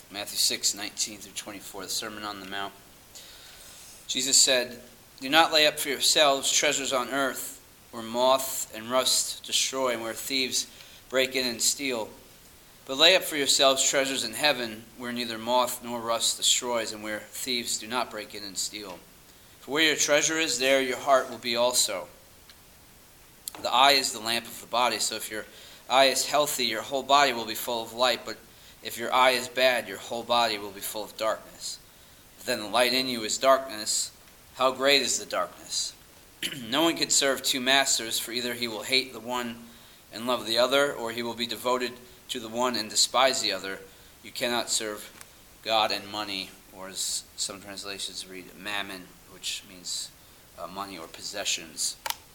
Matthew 6:19 through 24, the Sermon on the Mount. Jesus said, "Do not lay up for yourselves treasures on earth, where moth and rust destroy, and where thieves break in and steal. But lay up for yourselves treasures in heaven, where neither moth nor rust destroys, and where thieves do not break in and steal. For where your treasure is, there your heart will be also. The eye is the lamp of the body, so if your eye is healthy, your whole body will be full of light, but if your eye is bad, your whole body will be full of darkness. If then the light in you is darkness, how great is the darkness? No one can serve two masters, for either he will hate the one and love the other, or he will be devoted to the one and despise the other. You cannot serve God and money," or as some translations read, mammon, which means money or possessions.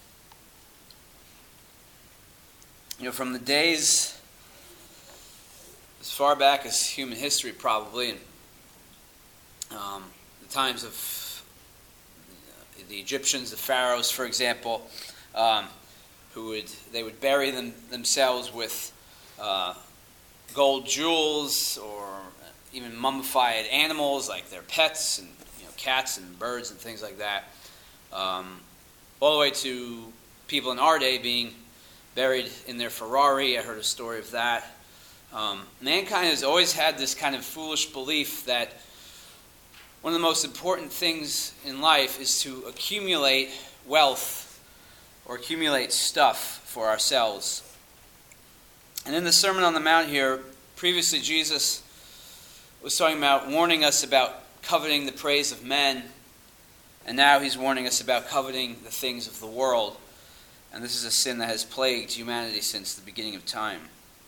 From the days as far back as human history, probably, and the times of the Egyptians, the pharaohs, for example, they would bury themselves with gold jewels, or even mummified animals like their pets, and cats and birds and things like that, all the way to people in our day being buried in their Ferrari. I heard a story of that. Mankind has always had this kind of foolish belief that one of the most important things in life is to accumulate wealth or accumulate stuff for ourselves. And in the Sermon on the Mount here, previously Jesus was talking about warning us about coveting the praise of men, and now he's warning us about coveting the things of the world. And this is a sin that has plagued humanity since the beginning of time.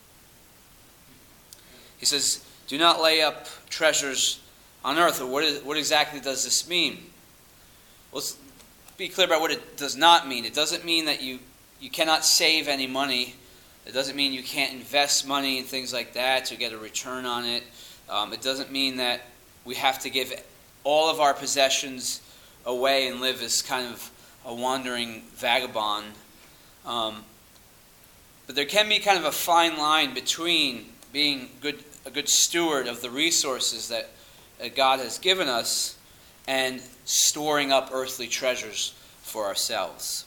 He says, "Do not lay up treasures on earth." Or what exactly does this mean? Well, let's be clear about what it does not mean. It doesn't mean that you cannot save any money. It doesn't mean you can't invest money and things like that to get a return on it. It doesn't mean that we have to give all of our possessions away and live as kind of a wandering vagabond. But there can be kind of a fine line between being a good steward of the resources that God has given us and storing up earthly treasures for ourselves.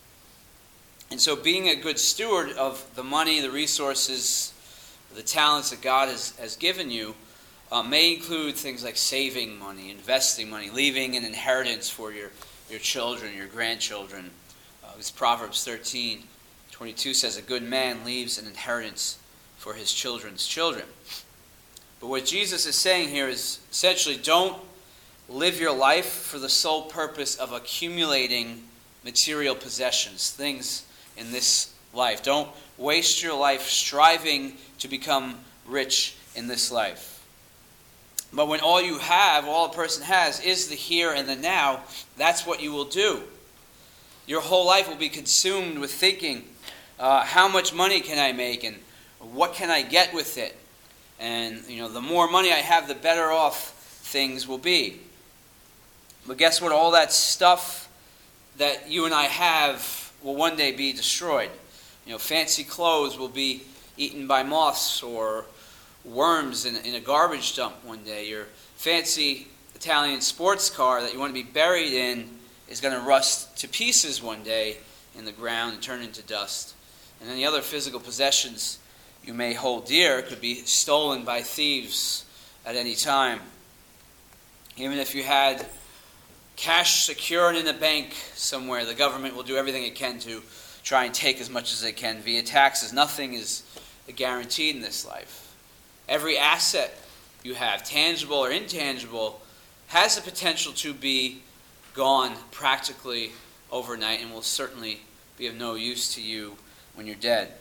And so being a good steward of the money, the resources, the talents that God has given you may include things like saving money, investing money, leaving an inheritance for your children, your grandchildren. As Proverbs 13:22 says, "A good man leaves an inheritance for his children's children." But what Jesus is saying here is essentially, don't live your life for the sole purpose of accumulating material possessions, things in this life. Don't waste your life striving to become rich in this life. But when all a person has, is the here and the now, that's what you will do. Your whole life will be consumed with thinking, how much money can I make, and what can I get with it? And the more money I have, the better off things will be. But guess what? All that stuff that you and I have will one day be destroyed. Fancy clothes will be eaten by moths or worms in a garbage dump one day. Your fancy Italian sports car that you want to be buried in is going to rust to pieces one day in the ground and turn into dust. And any other physical possessions you may hold dear could be stolen by thieves at any time. Even if you had cash secured in a bank somewhere, the government will do everything it can to try and take as much as they can via taxes. Nothing is guaranteed in this life. Every asset you have, tangible or intangible, has the potential to be gone practically overnight and will certainly be of no use to you when you're dead.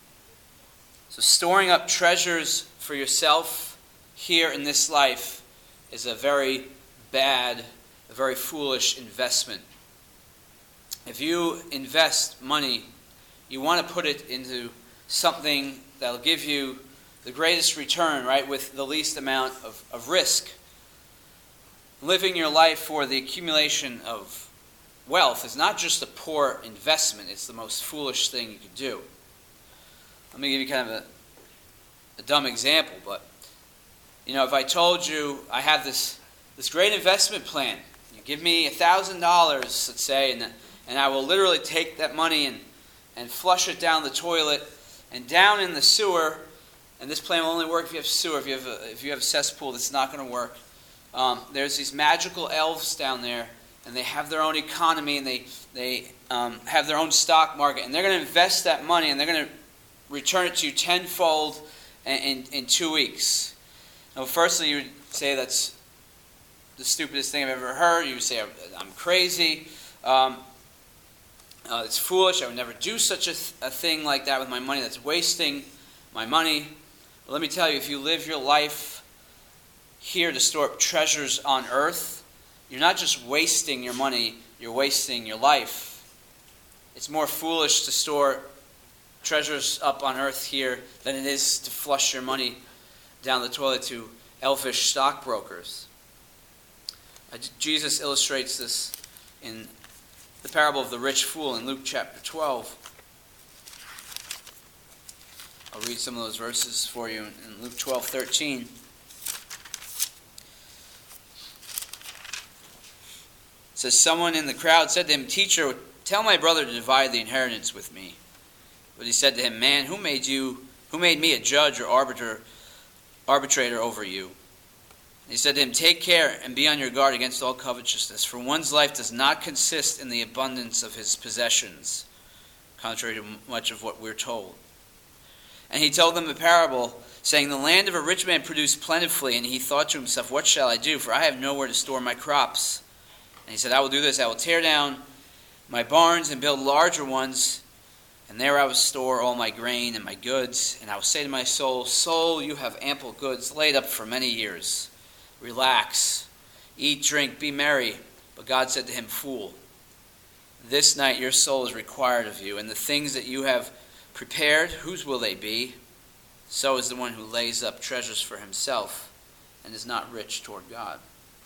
So storing up treasures for yourself here in this life is a very bad, a very foolish investment. If you invest money, you want to put it into something that'll give you the greatest return, right, with the least amount of risk. Living your life for the accumulation of wealth is not just a poor investment, it's the most foolish thing you could do. Let me give you kind of a dumb example, but If I told you I have this great investment plan, you give me $1,000, let's say, and I will literally take that money and flush it down the toilet and down in the sewer. And this plan will only work if you have sewer. If you have a cesspool, that's not going to work. There's these magical elves down there, and they have their own economy, and they have their own stock market, and they're going to invest that money, and they're going to return it to you tenfold in 2 weeks. Now, firstly, you would say that's the stupidest thing I've ever heard. You would say I'm crazy. It's foolish. I would never do such a thing like that with my money. That's wasting my money. But let me tell you, if you live your life here to store up treasures on earth, you're not just wasting your money, you're wasting your life. It's more foolish to store treasures up on earth here than it is to flush your money down the toilet to elfish stockbrokers. Jesus illustrates this in the parable of the rich fool in Luke chapter 12. I'll read some of those verses for you in Luke 12:13. It says, someone in the crowd said to him, "Teacher, tell my brother to divide the inheritance with me." But he said to him, "Man, who made me a judge or arbitrator over you?" And he said to him, "Take care and be on your guard against all covetousness, for one's life does not consist in the abundance of his possessions," contrary to much of what we're told. And he told them a parable, saying, "The land of a rich man produced plentifully, and he thought to himself, 'What shall I do? For I have nowhere to store my crops.' And he said, 'I will do this. I will tear down my barns and build larger ones, and there I will store all my grain and my goods. And I will say to my soul, Soul, you have ample goods laid up for many years. Relax, eat, drink, be merry.' But God said to him, 'Fool, this night your soul is required of you, and the things that you have prepared, whose will they be? So is the one who lays up treasures for himself and is not rich toward God.'"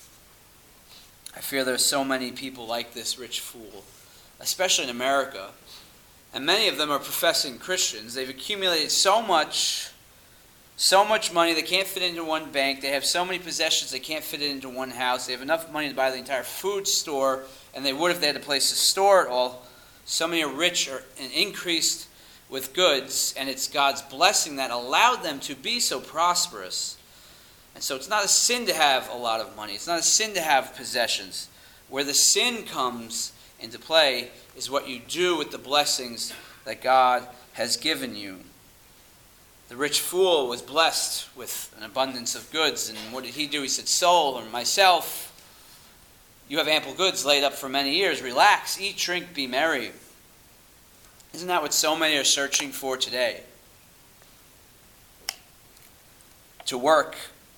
I fear there are so many people like this rich fool, especially in America. And many of them are professing Christians. They've accumulated so much money they can't fit into one bank. They have so many possessions they can't fit it into one house. They have enough money to buy the entire food store, and they would if they had a place to store it all. So many are rich and increased with goods, and it's God's blessing that allowed them to be so prosperous. And so it's not a sin to have a lot of money. It's not a sin to have possessions. Where the sin comes into play is what you do with the blessings that God has given you. The rich fool was blessed with an abundance of goods, and what did he do? He said, "Soul, or myself, you have ample goods laid up for many years. Relax, eat, drink, be merry." Isn't that what so many are searching for today? To work,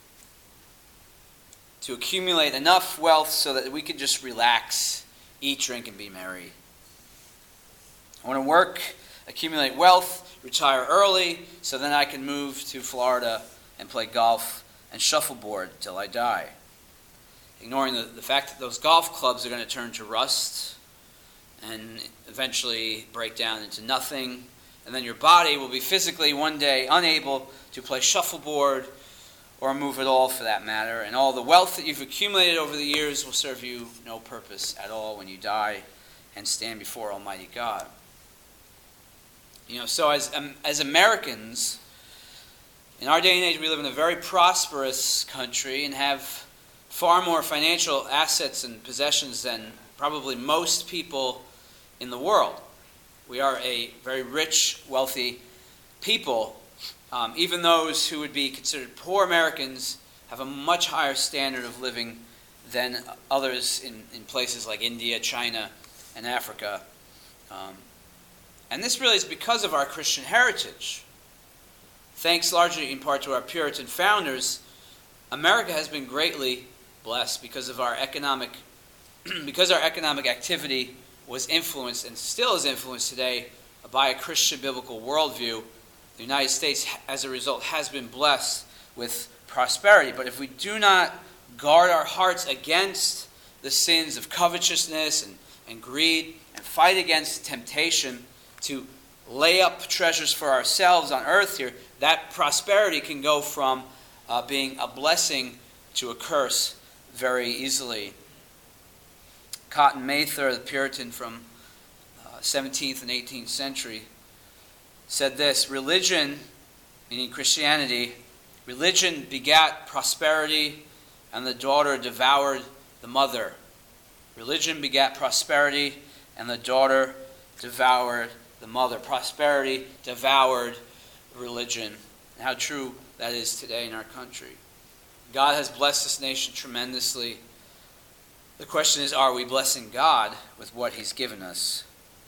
to accumulate enough wealth so that we could just relax, eat, drink, and be merry. I want to work, accumulate wealth, retire early, so then I can move to Florida and play golf and shuffleboard till I die. Ignoring the fact that those golf clubs are going to turn to rust and eventually break down into nothing. And then your body will be physically one day unable to play shuffleboard or move at all for that matter. And all the wealth that you've accumulated over the years will serve you no purpose at all when you die and stand before Almighty God. So as Americans, in our day and age, we live in a very prosperous country and have far more financial assets and possessions than probably most people in the world. We are a very rich, wealthy people. Even those who would be considered poor Americans have a much higher standard of living than others in places like India, China, and Africa. And this really is because of our Christian heritage. Thanks largely in part to our Puritan founders, America has been greatly blessed because our economic activity was influenced and still is influenced today by a Christian biblical worldview. The United States, as a result, has been blessed with prosperity. But if we do not guard our hearts against the sins of covetousness and greed and fight against temptation to lay up treasures for ourselves on earth here, that prosperity can go from being a blessing to a curse very easily. Cotton Mather, the Puritan from 17th and 18th century, said this: religion, meaning Christianity, religion begat prosperity, and the daughter devoured the mother. Religion begat prosperity, and the daughter devoured the mother. Prosperity devoured religion. And how true that is today in our country. God has blessed this nation tremendously. The question is, are we blessing God with what He's given us?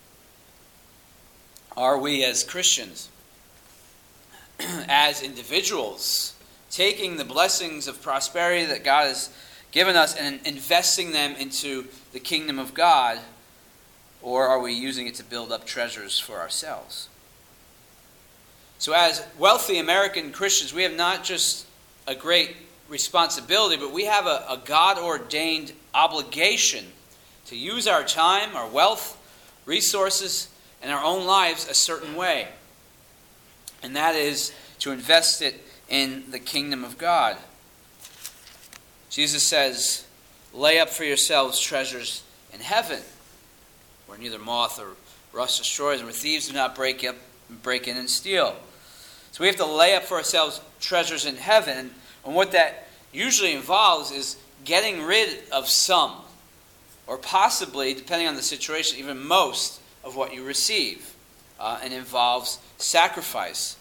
Are we, as Christians, as individuals, taking the blessings of prosperity that God has given us and investing them into the kingdom of God, or are we using it to build up treasures for ourselves? So as wealthy American Christians, we have not just a great responsibility, but we have a God-ordained obligation to use our time, our wealth, resources, and our own lives a certain way. And that is to invest it in the kingdom of God. Jesus says, lay up for yourselves treasures in heaven, where neither moth or rust destroys, and where thieves do not break in and steal. So we have to lay up for ourselves treasures in heaven. And what that usually involves is getting rid of some, or possibly, depending on the situation, even most of what you receive. And involves sacrifice.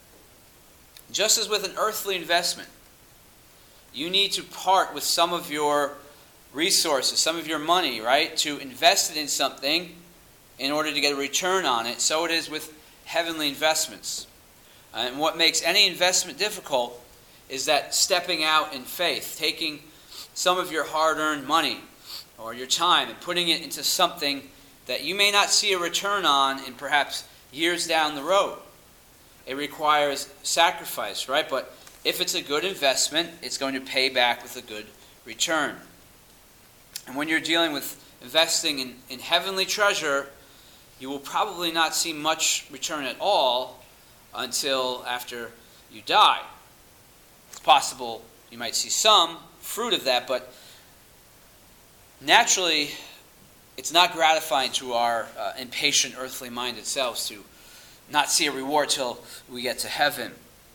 Just as with an earthly investment, you need to part with some of your resources, some of your money, right, to invest it in something in order to get a return on it. So it is with heavenly investments. And what makes any investment difficult is that stepping out in faith, taking some of your hard-earned money or your time and putting it into something that you may not see a return on in perhaps years down the road. It requires sacrifice, right? But if it's a good investment, it's going to pay back with a good return. And when you're dealing with investing in heavenly treasure, you will probably not see much return at all until after you die. It's possible you might see some fruit of that, but naturally, it's not gratifying to our impatient earthly-minded selves to not see a reward till we get to heaven.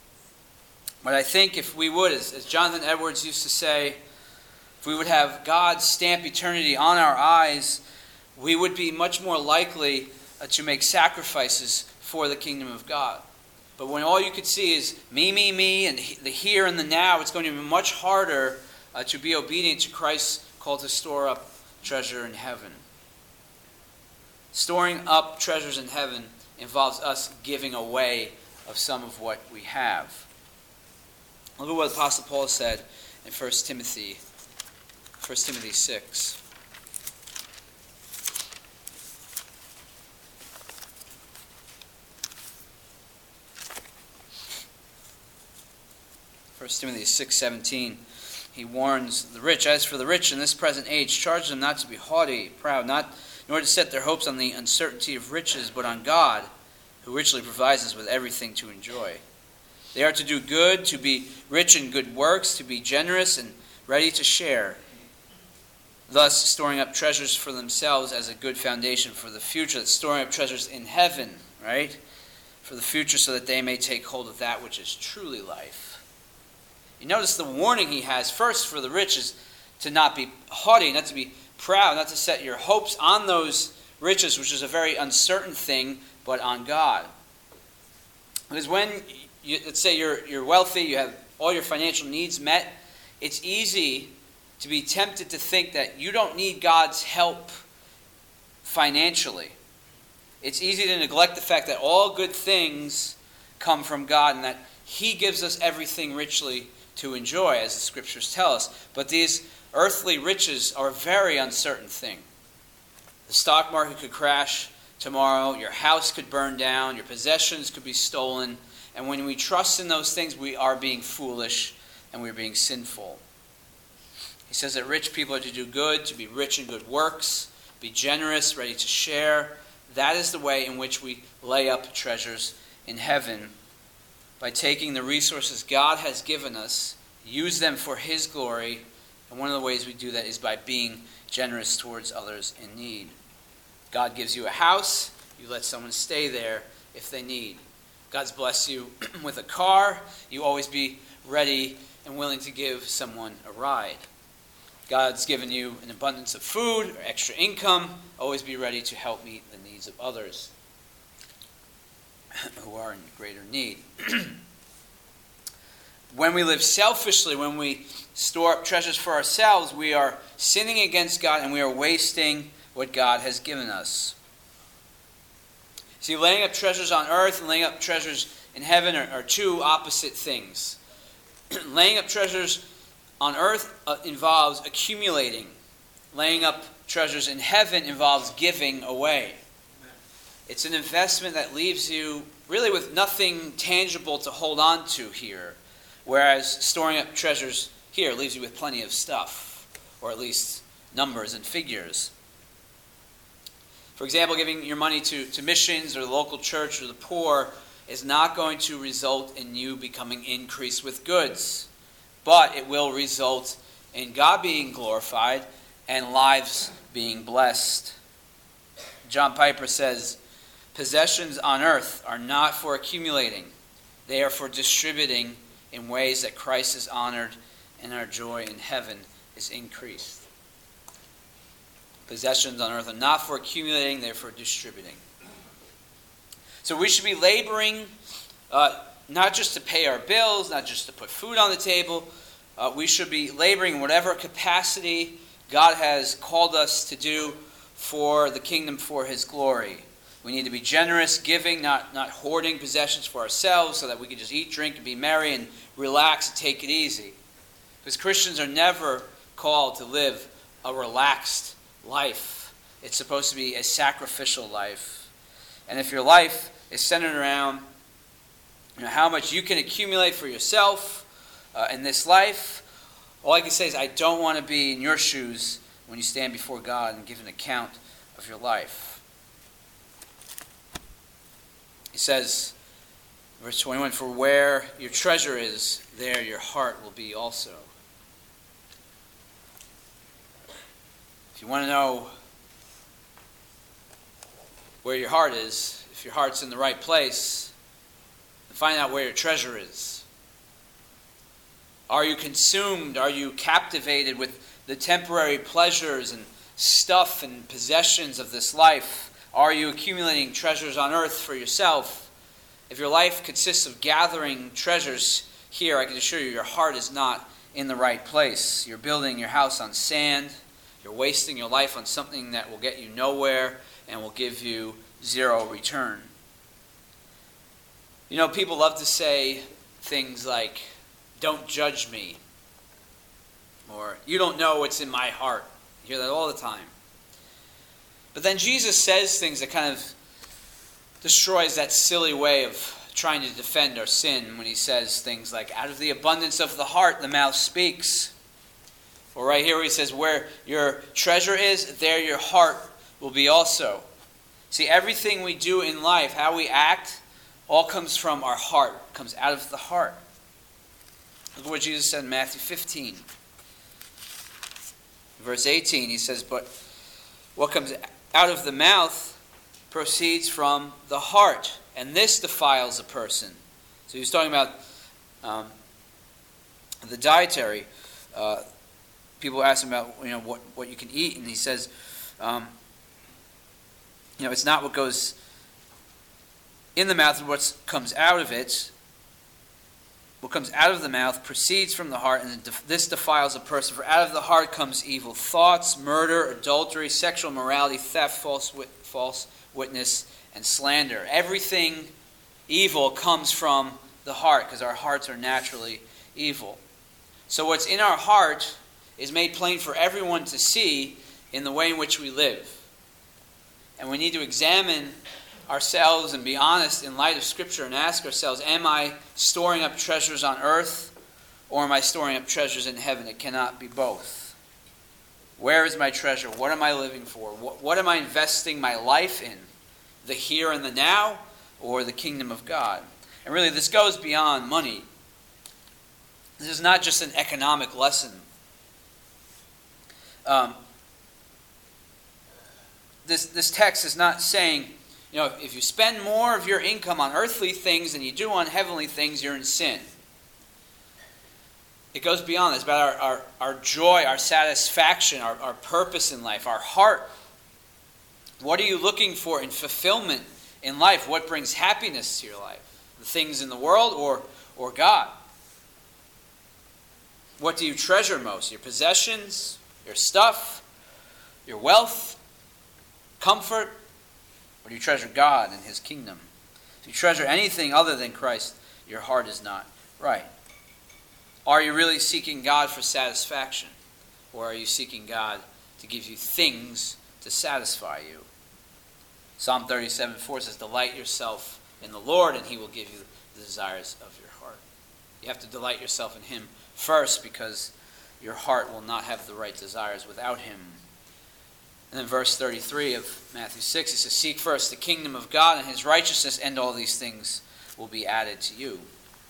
But I think if we would, as Jonathan Edwards used to say, if we would have God stamp eternity on our eyes, we would be much more likely to make sacrifices for the kingdom of God. But when all you could see is me, and the here and the now, it's going to be much harder to be obedient to Christ's call to store up treasure in heaven. Storing up treasures in heaven involves us giving away of some of what we have. Look at what the Apostle Paul said in 1 Timothy 6. First Timothy 6:17, he warns the rich, as for the rich in this present age, charge them not to be haughty, proud, nor to set their hopes on the uncertainty of riches, but on God, who richly provides us with everything to enjoy. They are to do good, to be rich in good works, to be generous and ready to share, thus storing up treasures for themselves as a good foundation for the future. That's storing up treasures in heaven, right? For the future, so that they may take hold of that which is truly life. You notice the warning he has first for the rich is to not be haughty, not to be proud, not to set your hopes on those riches, which is a very uncertain thing, but on God. Because when, let's say you're wealthy, you have all your financial needs met, it's easy to be tempted to think that you don't need God's help financially. It's easy to neglect the fact that all good things come from God and that He gives us everything richly to enjoy, as the Scriptures tell us. But these earthly riches are a very uncertain thing. The stock market could crash tomorrow, your house could burn down, your possessions could be stolen, and when we trust in those things, we are being foolish and we're being sinful. He says that rich people are to do good, to be rich in good works, be generous, ready to share. That is the way in which we lay up treasures in heaven, by taking the resources God has given us use them for His glory. And one of the ways we do that is by being generous towards others in need. God gives you a house, you let someone stay there if they need. God's blessed you with a car, you always be ready and willing to give someone a ride. God's given you an abundance of food or extra income, always be ready to help meet the needs of others who are in greater need. When we live selfishly, when we store up treasures for ourselves, we are sinning against God and we are wasting what God has given us. See, laying up treasures on earth and laying up treasures in heaven are two opposite things. Laying up treasures on earth involves accumulating. Laying up treasures in heaven involves giving away. It's an investment that leaves you really with nothing tangible to hold on to here, whereas storing up treasures here leaves you with plenty of stuff, or at least numbers and figures. For example, giving your money to missions or the local church or the poor is not going to result in you becoming increased with goods, but it will result in God being glorified and lives being blessed. John Piper says, "Possessions on earth are not for accumulating. They are for distributing in ways that Christ is honored and our joy in heaven is increased." Possessions on earth are not for accumulating, they're for distributing. So we should be laboring not just to pay our bills, not just to put food on the table. We should be laboring in whatever capacity God has called us to do for the kingdom, for His glory. We need to be generous, giving, not hoarding possessions for ourselves so that we can just eat, drink, and be merry and relax and take it easy. Because Christians are never called to live a relaxed life. It's supposed to be a sacrificial life. And if your life is centered around how much you can accumulate for yourself in this life, all I can say is I don't want to be in your shoes when you stand before God and give an account of your life. He says, verse 21, "For where your treasure is, there your heart will be also." If you want to know where your heart is, if your heart's in the right place, then find out where your treasure is. Are you consumed? Are you captivated with the temporary pleasures and stuff and possessions of this life? Are you accumulating treasures on earth for yourself? If your life consists of gathering treasures here, I can assure you your heart is not in the right place. You're building your house on sand. You're wasting your life on something that will get you nowhere and will give you zero return. You know, people love to say things like, "Don't judge me," or "You don't know what's in my heart." You hear that all the time. But then Jesus says things that kind of destroys that silly way of trying to defend our sin when he says things like, "Out of the abundance of the heart, the mouth speaks." Or right here where he says, "Where your treasure is, there your heart will be also." See, everything we do in life, how we act, all comes from our heart, comes out of the heart. Look at what Jesus said in Matthew 15. Verse 18, he says, "But what comes out of the mouth proceeds from the heart, and this defiles a person." So he was talking about the dietary. People ask him about what you can eat, and he says, it's not what goes in the mouth, but what comes out of it. What comes out of the mouth proceeds from the heart, and this defiles a person. For out of the heart comes evil thoughts, murder, adultery, sexual immorality, theft, false witness, and slander. Everything evil comes from the heart, because our hearts are naturally evil. So what's in our heart is made plain for everyone to see in the way in which we live. And we need to examine ourselves and be honest in light of Scripture and ask ourselves, am I storing up treasures on earth or am I storing up treasures in heaven? It cannot be both. Where is my treasure? What am I living for? What am I investing my life in? The here and the now or the kingdom of God? And really this goes beyond money. This is not just an economic lesson. This text is not saying, if you spend more of your income on earthly things than you do on heavenly things, you're in sin. It goes beyond this. It's about our joy, our satisfaction, our purpose in life, our heart. What are you looking for in fulfillment in life? What brings happiness to your life? The things in the world or God? What do you treasure most? Your possessions, your stuff, your wealth, comfort? Or do you treasure God and His kingdom? If you treasure anything other than Christ, your heart is not right. Are you really seeking God for satisfaction? Or are you seeking God to give you things to satisfy you? Psalm 37:4 says, delight yourself in the Lord, and He will give you the desires of your heart. You have to delight yourself in Him first, because your heart will not have the right desires without Him. And then verse 33 of Matthew 6, it says, seek first the kingdom of God and His righteousness, and all these things will be added to you.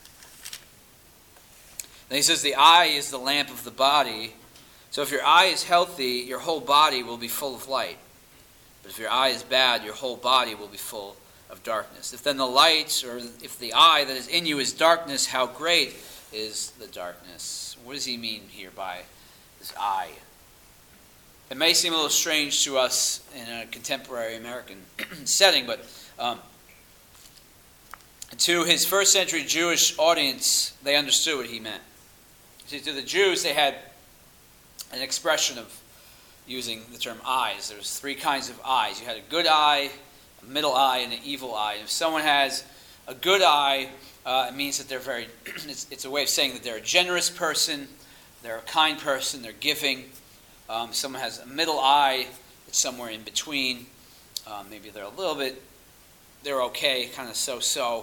Then he says the eye is the lamp of the body. So if your eye is healthy, your whole body will be full of light. But if your eye is bad, your whole body will be full of darkness. If then the light, or if the eye that is in you is darkness, how great is the darkness? What does he mean here by this eye? It may seem a little strange to us in a contemporary American setting, but to his first century Jewish audience, they understood what he meant. See, to the Jews, they had an expression of using the term eyes. There was three kinds of eyes. You had a good eye, a middle eye, and an evil eye. And if someone has a good eye, it means that they're very, it's a way of saying that they're a generous person, they're a kind person, they're giving. Someone has a middle eye, it's somewhere in between. Maybe they're a little bit, they're okay, kind of so-so.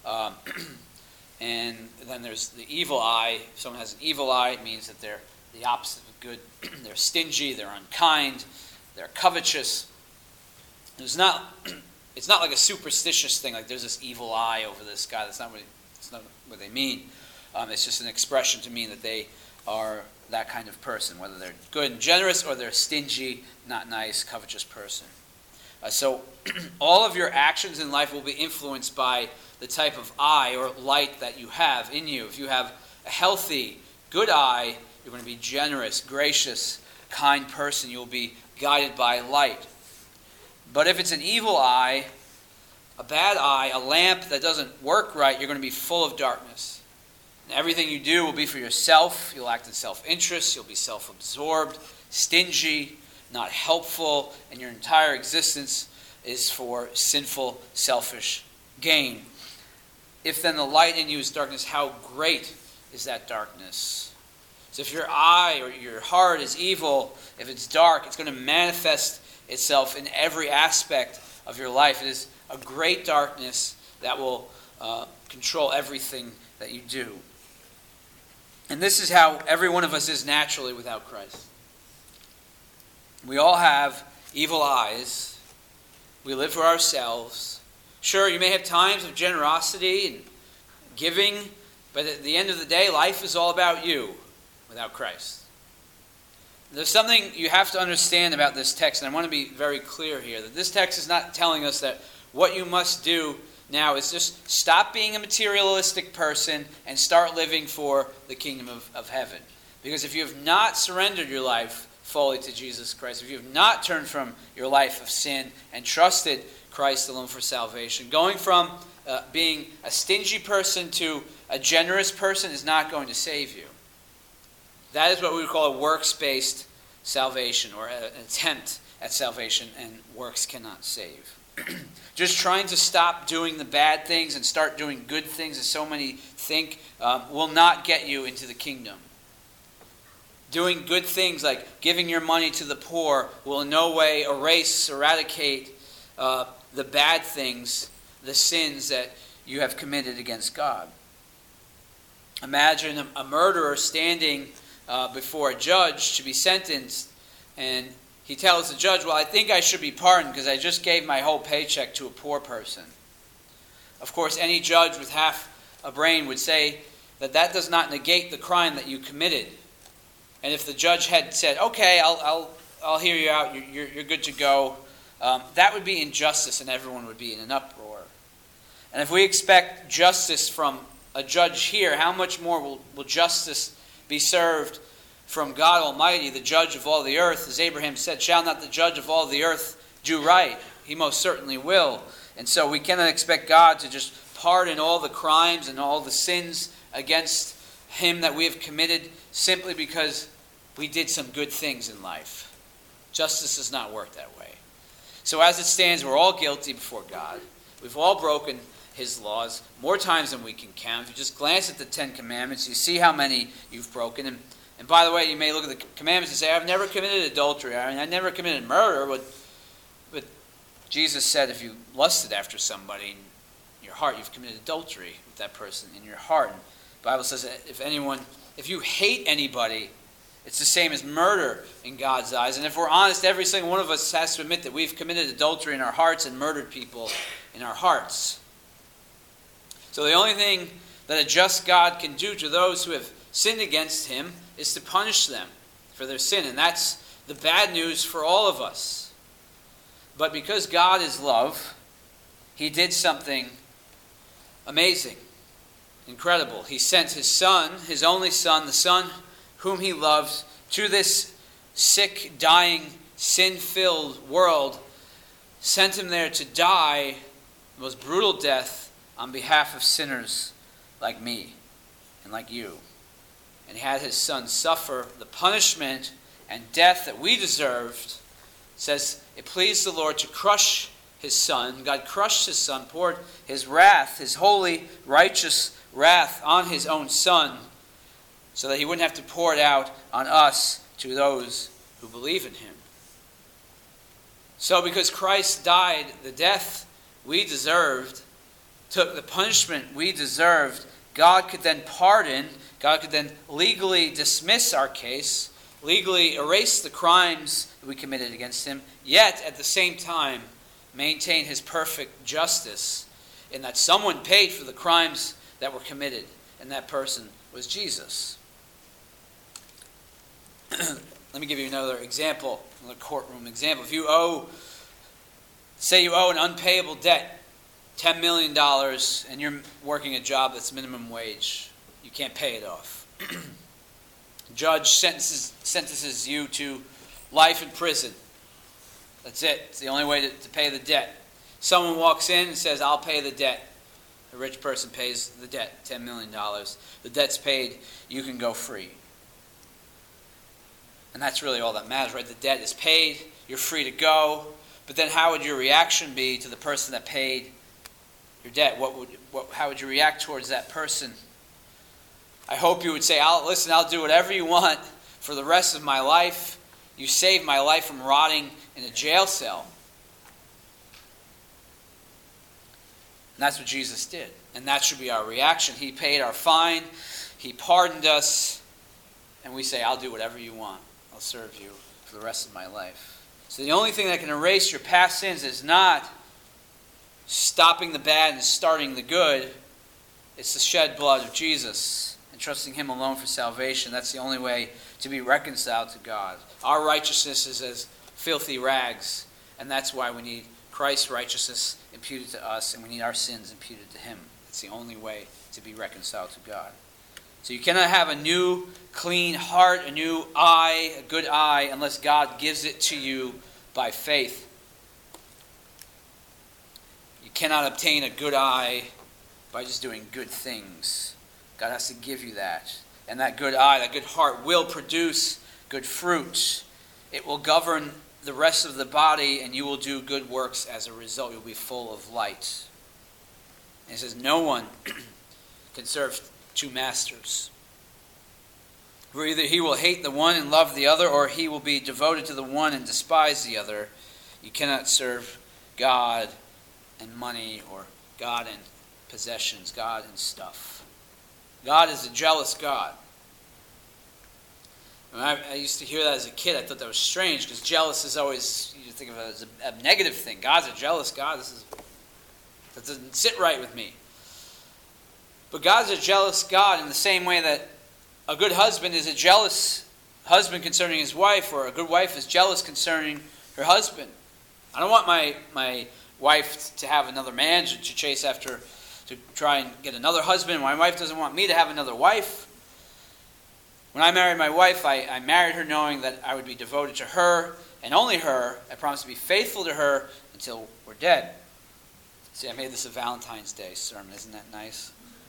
And then there's the evil eye. If someone has an evil eye, it means that they're the opposite of good. They're stingy, they're unkind, they're covetous. It's not like a superstitious thing, like there's this evil eye over this guy. That's not what they mean. It's just an expression to mean that they are that kind of person, whether they're good and generous or they're stingy, not nice, covetous person. So all of your actions in life will be influenced by the type of eye or light that you have in you. If you have a healthy, good eye, you're going to be generous, gracious, kind person. You'll be guided by light. But if it's an evil eye, a bad eye, a lamp that doesn't work right, you're going to be full of darkness. And everything you do will be for yourself. You'll act in self-interest. You'll be self-absorbed, stingy, not helpful, and your entire existence is for sinful, selfish gain. If then the light in you is darkness, how great is that darkness? So if your eye or your heart is evil, if it's dark, it's going to manifest itself in every aspect of your life. It is a great darkness that will control everything that you do. And this is how every one of us is naturally without Christ. We all have evil eyes. We live for ourselves. Sure, you may have times of generosity and giving, but at the end of the day, life is all about you without Christ. There's something you have to understand about this text, and I want to be very clear here, that this text is not telling us that what you must do now is just stop being a materialistic person and start living for the kingdom of heaven. Because if you have not surrendered your life fully to Jesus Christ, if you have not turned from your life of sin and trusted Christ alone for salvation, going from being a stingy person to a generous person is not going to save you. That is what we would call a works-based salvation, or an attempt at salvation, and works cannot save. Just trying to stop doing the bad things and start doing good things, as so many think, will not get you into the kingdom. Doing good things like giving your money to the poor will in no way eradicate the bad things, the sins that you have committed against God. Imagine a murderer standing before a judge to be sentenced, and he tells the judge, well, I think I should be pardoned because I just gave my whole paycheck to a poor person. Of course, any judge with half a brain would say, that does not negate the crime that you committed. And if the judge had said, okay, I'll hear you out, you're good to go, that would be injustice and everyone would be in an uproar. And if we expect justice from a judge here, how much more will justice be served from God Almighty, the judge of all the earth? As Abraham said, shall not the judge of all the earth do right? He most certainly will. And so we cannot expect God to just pardon all the crimes and all the sins against him that we have committed simply because we did some good things in life. Justice does not work that way. So as it stands, we're all guilty before God. We've all broken his laws more times than we can count. If you just glance at the 10 Commandments, you see how many you've broken. And by the way, you may look at the commandments and say, I've never committed adultery. I never committed murder. But Jesus said if you lusted after somebody in your heart, you've committed adultery with that person in your heart. And the Bible says that if you hate anybody, it's the same as murder in God's eyes. And if we're honest, every single one of us has to admit that we've committed adultery in our hearts and murdered people in our hearts. So the only thing that a just God can do to those who have sinned against him is to punish them for their sin. And that's the bad news for all of us. But because God is love, he did something amazing, incredible. He sent his son, his only son, the son whom he loved, to this sick, dying, sin-filled world, sent him there to die the most brutal death on behalf of sinners like me and like you. And he had his son suffer the punishment and death that we deserved. It says it pleased the Lord to crush his son. God crushed his son, poured his wrath, his holy, righteous wrath on his own son, so that he wouldn't have to pour it out on us, to those who believe in him. So because Christ died the death we deserved, took the punishment we deserved, God could then pardon, God could then legally dismiss our case, legally erase the crimes that we committed against him, yet at the same time maintain his perfect justice in that someone paid for the crimes that were committed, and that person was Jesus. Let me give you another example, another courtroom example. If you say you owe an unpayable debt, $10 million, and you're working a job that's minimum wage, you can't pay it off. Judge sentences you to life in prison. That's it. It's the only way to pay the debt. Someone walks in and says, I'll pay the debt. A rich person pays the debt, $10 million. The debt's paid, you can go free. And that's really all that matters, right? The debt is paid, you're free to go. But then how would your reaction be to the person that paid your debt? How would you react towards that person? I hope you would say, I'll do whatever you want for the rest of my life. You saved my life from rotting in a jail cell. And that's what Jesus did. And that should be our reaction. He paid our fine. He pardoned us. And we say, I'll do whatever you want. I'll serve you for the rest of my life. So the only thing that can erase your past sins is not stopping the bad and starting the good. It's the shed blood of Jesus and trusting him alone for salvation. That's the only way to be reconciled to God. Our righteousness is as filthy rags, and that's why we need Christ's righteousness imputed to us, and we need our sins imputed to him. It's the only way to be reconciled to God. So you cannot have a new, clean heart, a new eye, a good eye, unless God gives it to you by faith. You cannot obtain a good eye by just doing good things. God has to give you that. And that good eye, that good heart will produce good fruit. It will govern the rest of the body, and you will do good works as a result. You'll be full of light. And it says, no one can serve two masters. For either he will hate the one and love the other, or he will be devoted to the one and despise the other. You cannot serve God and money, or God and possessions, God and stuff. God is a jealous God. When I used to hear that as a kid, I thought that was strange, because jealous is always, you think of it as a negative thing. God's a jealous God. That doesn't sit right with me. But God's a jealous God in the same way that a good husband is a jealous husband concerning his wife, or a good wife is jealous concerning her husband. I don't want my wife to have another man to chase after, to try and get another husband. My wife doesn't want me to have another wife. When I married my wife, I married her knowing that I would be devoted to her and only her. I promised to be faithful to her until we're dead. See, I made this a Valentine's Day sermon. Isn't that nice?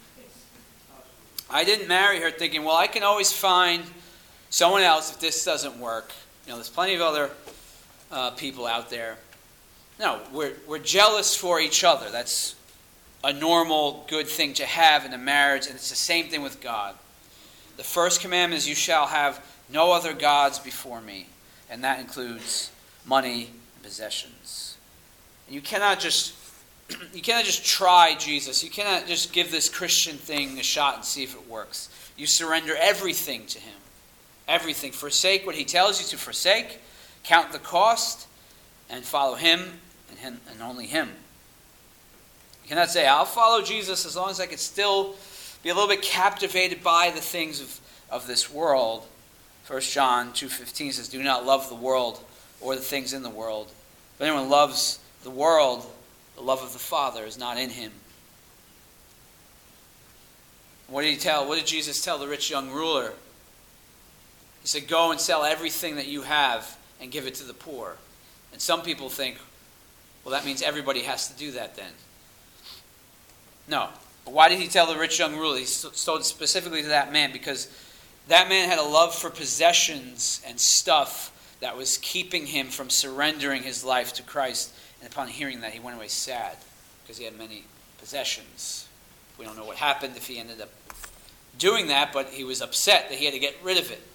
I didn't marry her thinking, well, I can always find someone else if this doesn't work. There's plenty of other people out there. No, we're jealous for each other. That's a normal, good thing to have in a marriage, and it's the same thing with God. The first commandment is, you shall have no other gods before me, and that includes money and possessions. And you cannot just try Jesus. You cannot just give this Christian thing a shot and see if it works. You surrender everything to him. Everything. Forsake what he tells you to forsake. Count the cost and follow him and only him. You cannot say, I'll follow Jesus as long as I can still be a little bit captivated by the things of this world. 1 John 2:15 says, do not love the world or the things in the world. If anyone loves the world, the love of the Father is not in him. What did Jesus tell the rich young ruler? He said, go and sell everything that you have and give it to the poor. And some people think, well, that means everybody has to do that then. No. But why did he tell the rich young ruler? He told specifically to that man because that man had a love for possessions and stuff that was keeping him from surrendering his life to Christ. And upon hearing that, he went away sad because he had many possessions. We don't know what happened if he ended up doing that, but he was upset that he had to get rid of it.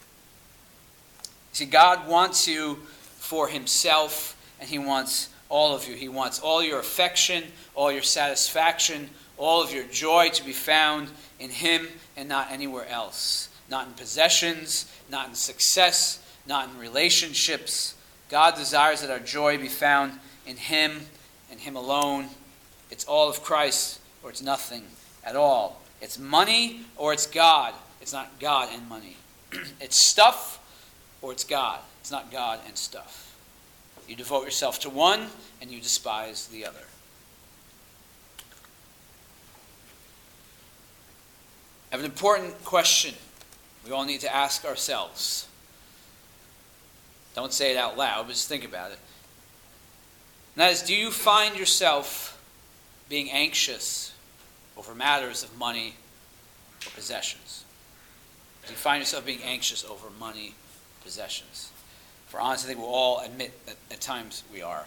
See, God wants you for himself, and he wants all of you. He wants all your affection, all your satisfaction, all of your joy to be found in him and not anywhere else. Not in possessions, not in success, not in relationships. God desires that our joy be found in him and him alone. It's all of Christ or it's nothing at all. It's money or it's God. It's not God and money. It's stuff or it's God. It's not God and stuff. You devote yourself to one and you despise the other. I have an important question we all need to ask ourselves. Don't say it out loud, but just think about it. And that is, do you find yourself being anxious over matters of money or possessions? Do you find yourself being anxious over money or possessions? For honestly, I think we'll all admit that at times we are.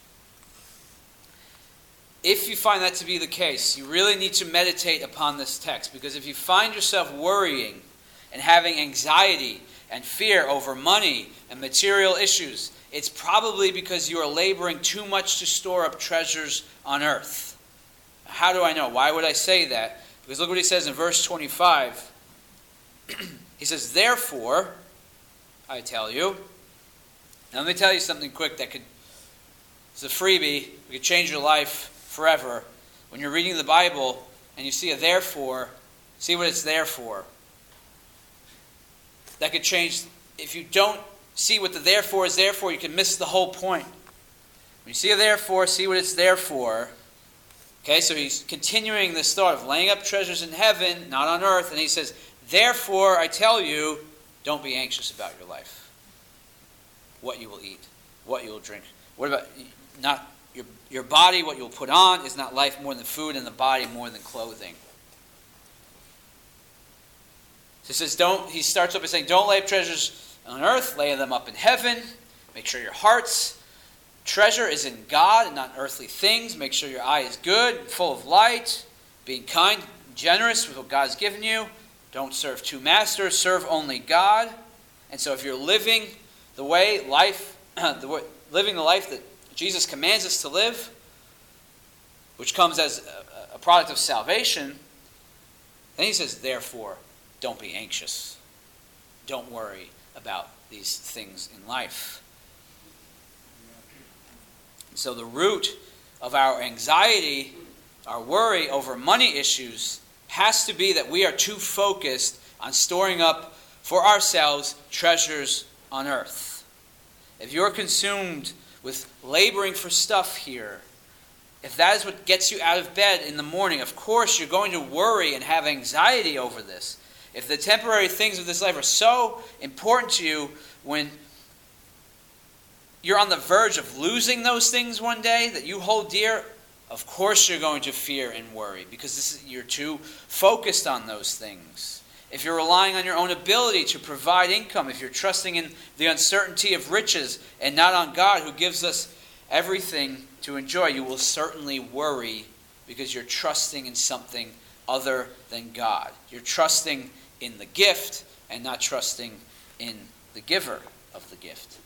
If you find that to be the case, you really need to meditate upon this text, because if you find yourself worrying and having anxiety and fear over money and material issues, it's probably because you are laboring too much to store up treasures on earth. How do I know? Why would I say that? Because look what he says in verse 25. He says, therefore, I tell you. Now let me tell you something quick it's a freebie. We could change your life forever. When you're reading the Bible and you see a therefore, see what it's there for. That could change. If you don't see what the therefore is there for, you can miss the whole point. When you see a therefore, see what it's there for. Okay, so he's continuing this thought of laying up treasures in heaven, not on earth, and he says, therefore, I tell you, don't be anxious about your life. What you will eat, what you will drink. What about not your body, what you'll put on? Is not life more than food, and the body more than clothing? So he says, he starts up by saying, don't lay up treasures on earth, lay them up in heaven. Make sure your heart's treasure is in God and not earthly things. Make sure your eye is good, full of light, being kind, generous with what God has given you. Don't serve two masters, serve only God. And so if you're living the life that Jesus commands us to live, which comes as a product of salvation, then he says, therefore, don't be anxious. Don't worry about these things in life. And so the root of our anxiety, our worry over money issues, has to be that we are too focused on storing up for ourselves treasures on earth. If you're consumed with laboring for stuff here, if that is what gets you out of bed in the morning, of course you're going to worry and have anxiety over this. If the temporary things of this life are so important to you, when you're on the verge of losing those things one day that you hold dear, of course you're going to fear and worry because you're too focused on those things. If you're relying on your own ability to provide income, if you're trusting in the uncertainty of riches and not on God who gives us everything to enjoy, you will certainly worry because you're trusting in something other than God. You're trusting in the gift and not trusting in the giver of the gift.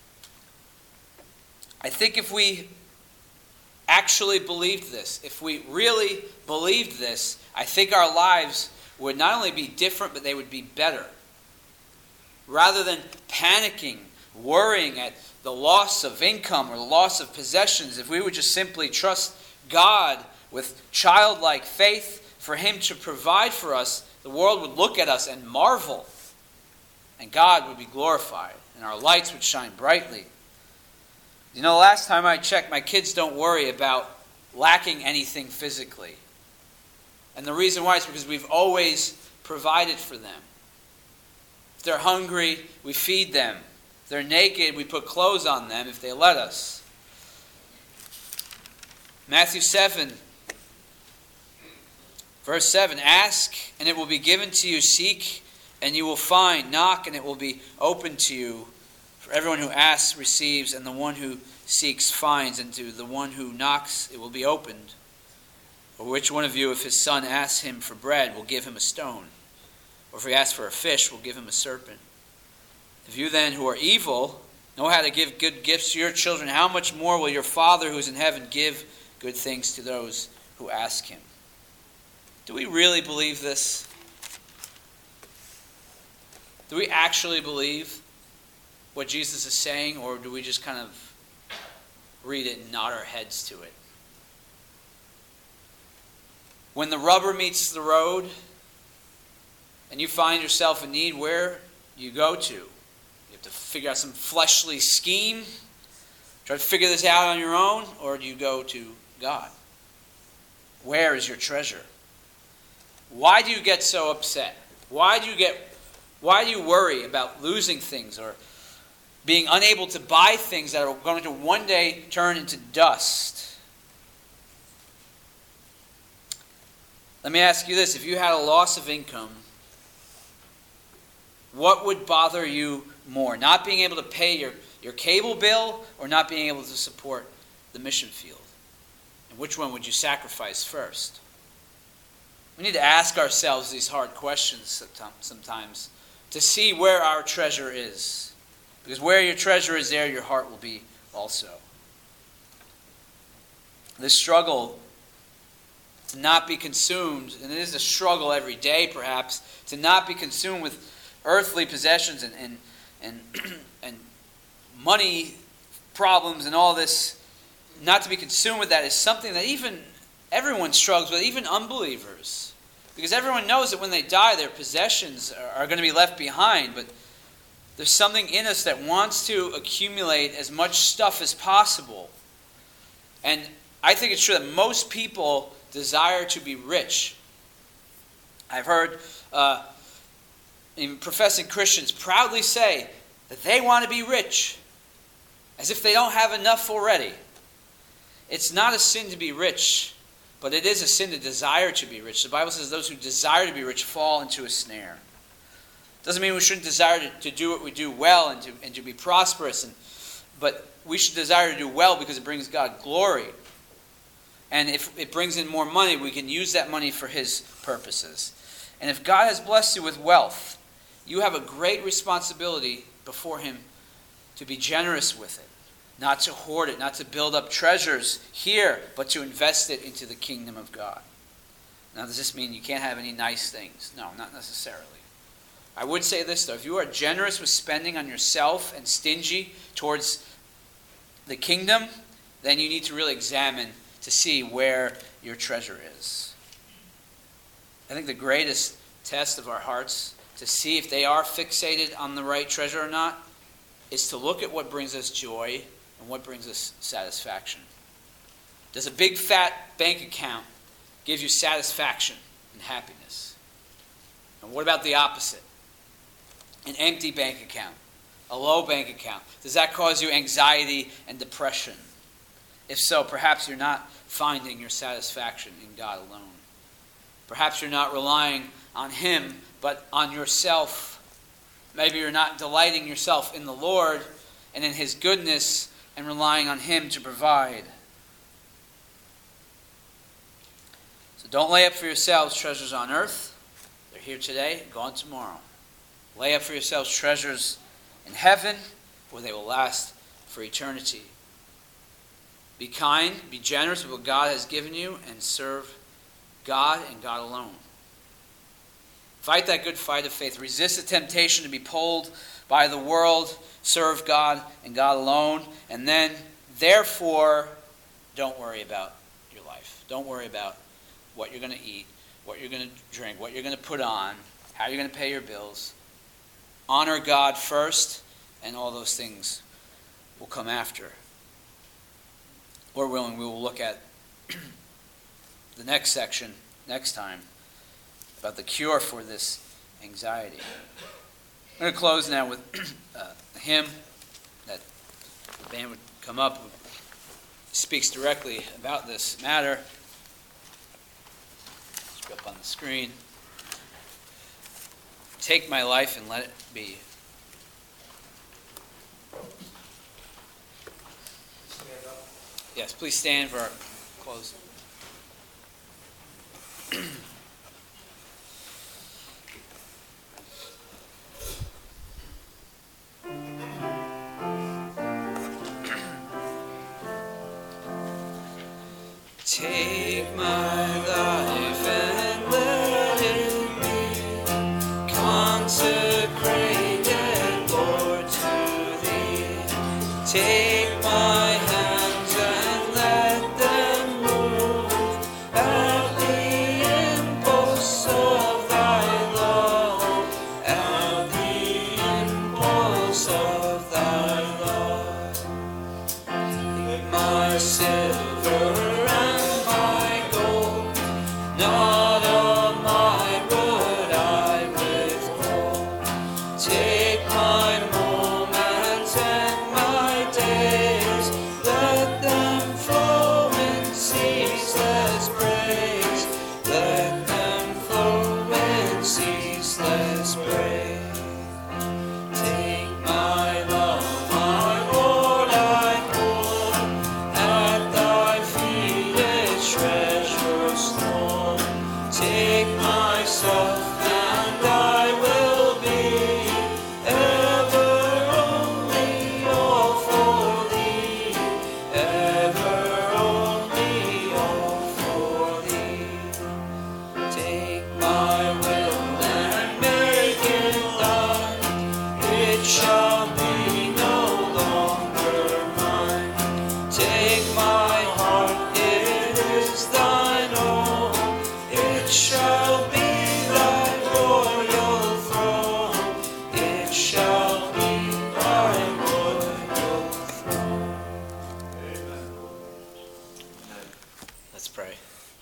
I think if we actually believed this, if we really believed this, I think our lives would not only be different, but they would be better. Rather than panicking, worrying at the loss of income or the loss of possessions, if we would just simply trust God with childlike faith for Him to provide for us, the world would look at us and marvel, and God would be glorified, and our lights would shine brightly. You know, last time I checked, my kids don't worry about lacking anything physically. And the reason why is because we've always provided for them. If they're hungry, we feed them. If they're naked, we put clothes on them if they let us. Matthew 7, verse 7, ask and it will be given to you, seek and you will find, knock and it will be opened to you. For everyone who asks receives, and the one who seeks finds, and to the one who knocks it will be opened. Or which one of you, if his son asks him for bread, will give him a stone? Or if he asks for a fish, will give him a serpent? If you then, who are evil, know how to give good gifts to your children, how much more will your Father who is in heaven give good things to those who ask him? Do we really believe this? Do we actually believe what Jesus is saying, or do we just kind of read it and nod our heads to it? When the rubber meets the road and you find yourself in need, where do you go to? You have to figure out some fleshly scheme, try to figure this out on your own, or do you go to God? Where is your treasure? Why do you get so upset? Why do you worry about losing things or being unable to buy things that are going to one day turn into dust? Let me ask you this. If you had a loss of income, what would bother you more? Not being able to pay your cable bill or not being able to support the mission field? And which one would you sacrifice first? We need to ask ourselves these hard questions sometimes to see where our treasure is. Because where your treasure is, there your heart will be also. This struggle to not be consumed, and it is a struggle every day perhaps, to not be consumed with earthly possessions and money problems and all this, not to be consumed with that is something that even everyone struggles with, even unbelievers. Because everyone knows that when they die, their possessions are going to be left behind, but there's something in us that wants to accumulate as much stuff as possible. And I think it's true that most people desire to be rich. I've heard even professing Christians proudly say that they want to be rich, as if they don't have enough already. It's not a sin to be rich, but it is a sin to desire to be rich. The Bible says those who desire to be rich fall into a snare. Doesn't mean we shouldn't desire to do what we do well and to be prosperous, but we should desire to do well because it brings God glory. And if it brings in more money, we can use that money for His purposes. And if God has blessed you with wealth, you have a great responsibility before Him to be generous with it. Not to hoard it, not to build up treasures here, but to invest it into the kingdom of God. Now, does this mean you can't have any nice things? No, not necessarily. I would say this, though. If you are generous with spending on yourself and stingy towards the kingdom, then you need to really examine to see where your treasure is. I think the greatest test of our hearts to see if they are fixated on the right treasure or not is to look at what brings us joy and what brings us satisfaction. Does a big fat bank account give you satisfaction and happiness? And what about the opposite? An empty bank account, a low bank account. Does that cause you anxiety and depression? If so, perhaps you're not finding your satisfaction in God alone. Perhaps you're not relying on Him, but on yourself. Maybe you're not delighting yourself in the Lord and in His goodness and relying on Him to provide. So don't lay up for yourselves treasures on earth. They're here today, gone tomorrow. Lay up for yourselves treasures in heaven, where they will last for eternity. Be kind, be generous with what God has given you, and serve God and God alone. Fight that good fight of faith. Resist the temptation to be pulled by the world. Serve God and God alone. And then, therefore, don't worry about your life. Don't worry about what you're going to eat, what you're going to drink, what you're going to put on, how you're going to pay your bills. Honor God first, and all those things will come after. Lord willing, we will look at the next section next time about the cure for this anxiety. I'm going to close now with a hymn that the band would come up, speaks directly about this matter. It's up on the screen. Take my life and let it be. Yes, please stand for our close. Take my life and let it be consecrated, Lord, to Thee. Take my hands and let them move at the impulse of Thy love, at the impulse of Thy love. Take my silver and my gold, not of mine would I withhold. Take my moments and my days, let them flow in ceaseless praise. Let them flow in ceaseless praise. Take my love, my Lord, I pour at Thy feet its treasures throne. Take myself and I will be ever only all for Thee, ever only all for Thee. Take my will and make it Thine, it shall be no longer mine. Take my heart, it is Thine own, it shall be Thy royal throne, it shall be Thy royal throne. Amen. Let's pray.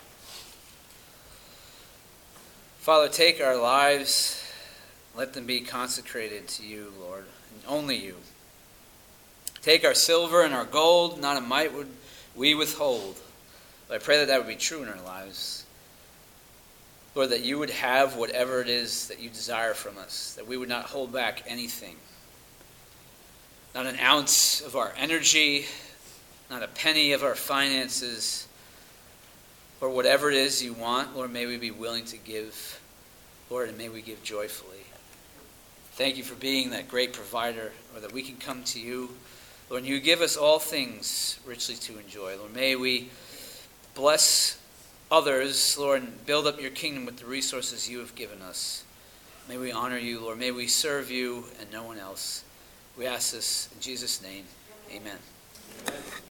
Father, take our lives, let them be consecrated to You, Lord, and only You. Take our silver and our gold, not a mite would we withhold. But I pray that that would be true in our lives. Lord, that You would have whatever it is that You desire from us, that we would not hold back anything. Not an ounce of our energy, not a penny of our finances, or whatever it is You want, Lord, may we be willing to give, Lord, and may we give joyfully. Thank You for being that great provider, Lord, that we can come to You, Lord, and You give us all things richly to enjoy. Lord, may we bless others, Lord, and build up Your kingdom with the resources You have given us. May we honor You, Lord. May we serve You and no one else. We ask this in Jesus' name. Amen.